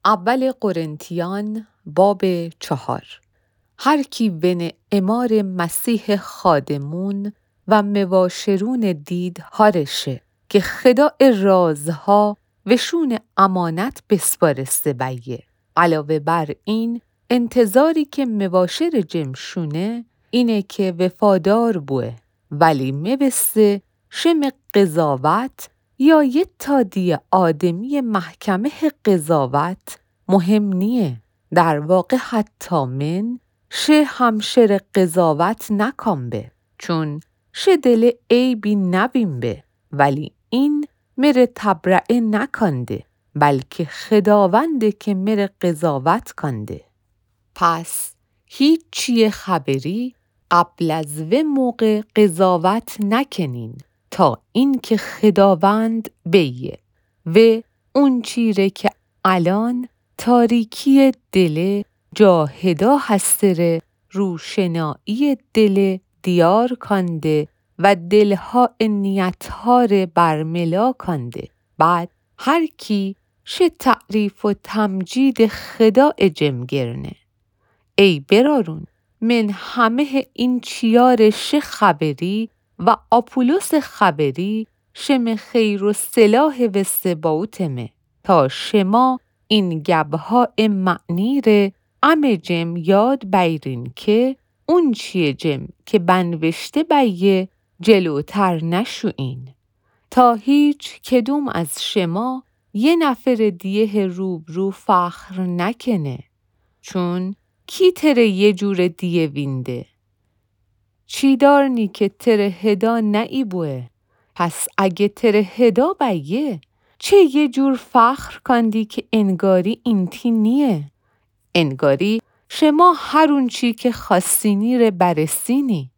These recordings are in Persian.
اول قرنتیان باب 4. هر کی ون امار مسیح خادمون و مباشرون دید هارشه که خداع رازها وشون امانت بسپارسته بیه. علاوه بر این انتظاری که مباشر جمشونه اینه که وفادار بوه ولی مبسته شم قضاوت یا یه تادی آدمی محکمه قضاوت مهم نیه. در واقع حتی من شه همشر قضاوت نکن به چون شه دل عیبی نبین به ولی این مره تبرعه نکنده بلکه خداونده که مره قضاوت کنده. پس هیچ چیه خبری قبل از و موقع قضاوت نکنین تا این که خداوند بیه و اون چیره که الان تاریکی دل جاهدا هستره روشنایی دل دیار کنده و دلها نیتها ره برملا کنده. بعد هر کی شه تعریف و تمجید خداع جمگرنه. ای برارون من همه این چیار شه خبری و آپولوس خبری شم خیر و صلاح و سباوتمه تا شما این گبها معنی ره ام جم یاد بیرین که اون چیه جم که بنوشته بیه جلوتر نشوین تا هیچ کدوم از شما یه نفر دیه روبرو فخر نکنه چون کی تره یه جور دیه وینده چی دارنی که تره هدا نئی بوه پس اگه تره هدا بیه چه یه جور فخر کندی که انگاری اینتی نیه انگاری شما هرون چی که خواستینی ره برسینی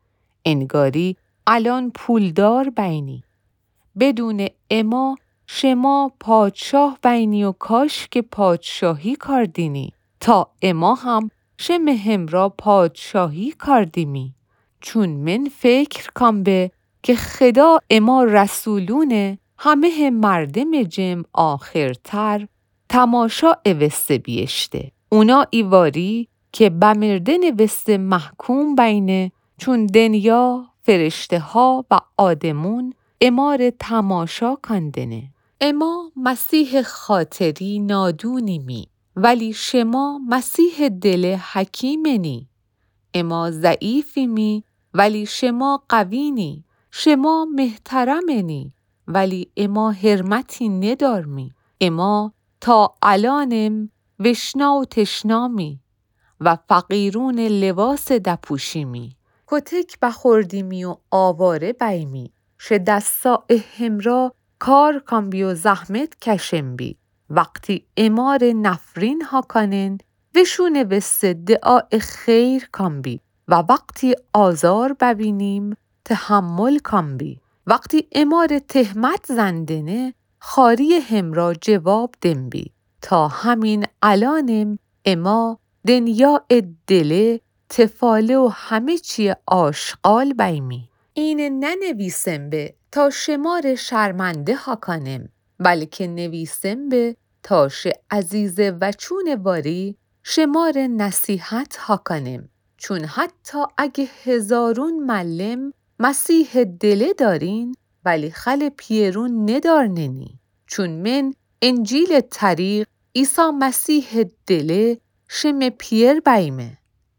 انگاری الان پولدار بینی بدون اما شما پادشاه بینی و کاش که پادشاهی کردینی تا اما هم شمهم را پادشاهی کردیمی چون من فکر کن به که خدا اما رسولونه همه مردم جم آخرتر تماشا اوسته بیشته اونا ایواری که بمرده نوسته محکوم بینه چون دنیا فرشته ها و آدمون امار تماشا کندنه. اما مسیح خاطری نادونیمی ولی شما مسیح دل حکیمنی. اما ضعیفیمی ولی شما قوینی. شما محترمنی ولی اما حرمتی ندارمی. اما تا الانم وشنا و تشنامی و فقیرون لباس دپوشیمی کتک بخوردیمی و آواره بیمی شه دستا همرا کار کن بی و زحمت کشم بی وقتی امار نفرین ها کنن وشونه وسته دعا خیر کن بی و وقتی آزار ببینیم تحمل کن بی وقتی امار تهمت زندنه خاری همرا جواب دم بی تا همین الانم اما دنیا دله تفاله و همه چی آشغال بیمی این ننویسم به تا شمار شرمنده ها کنم بلکه نویسم به تا شه عزیز و چون باری شمار نصیحت ها کنم چون حتی اگه هزارون معلم مسیح دله دارین ولی خل پیرون ندارننی چون من انجیل طریق عیسی مسیح دله شم پیر بیمه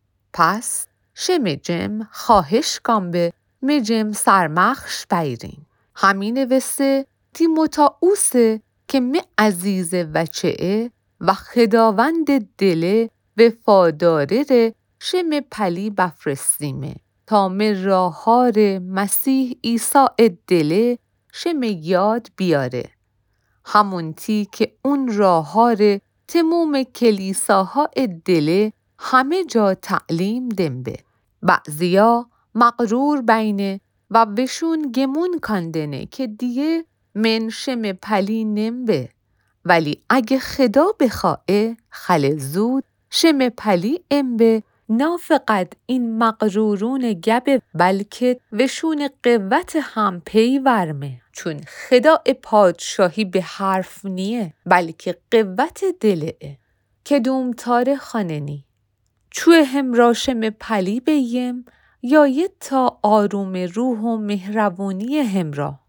پس شم جم خواهش کن به مجم سرمخش بیرین همین وسته تیموتائوسه که می عزیز وچه و خداوند دله وفاداره ره شم پلی بفرستیمه تا می راهار مسیح عیسی دله شم یاد بیاره همون تی که اون راهار تموم کلیساها دله همه جا تعلیم دنبه بعضیا مغرور بینه و وشون گمون کندنه که دیگه من شم پلی نمبه ولی اگه خدا بخواه خل زود شم پلی امبه نا فقط این مغرورون گبه بلکه وشون قوت هم پی ورمه. چون خداع پادشاهی به حرف نیه بلکه قوت دله. که دومتاره خاننی چوه هم راشم پلی بیم یا یه تا آروم روح و مهربونی همراه.